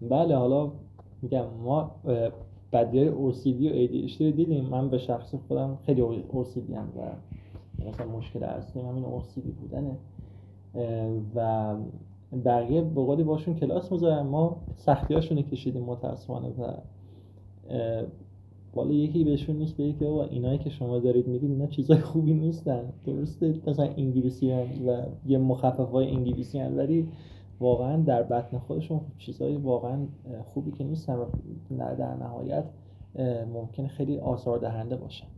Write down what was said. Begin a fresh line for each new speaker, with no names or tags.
بله حالا میگم ما بدیای OCD و ADHD رو دیدیم. من به شخص خودم خیلی OCD هم و مثلا مشکل اصلی همین OCD بودنه و بقیه به قولی باشون کلاس میذارن، ما سختیاشونو کشیدیم متاسفانه و والا یکی بهشون نیست بگه که بابا اینایی که شما دارید میگید اینا چیزای خوبی نیستن. درسته مثلا انگلیسی هن و یه مخففای انگلیسی هن، ولی واقعا در بطن خودشون چیزای واقعا خوبی که نیستن و در نهایت ممکنه خیلی آزاردهنده باشن.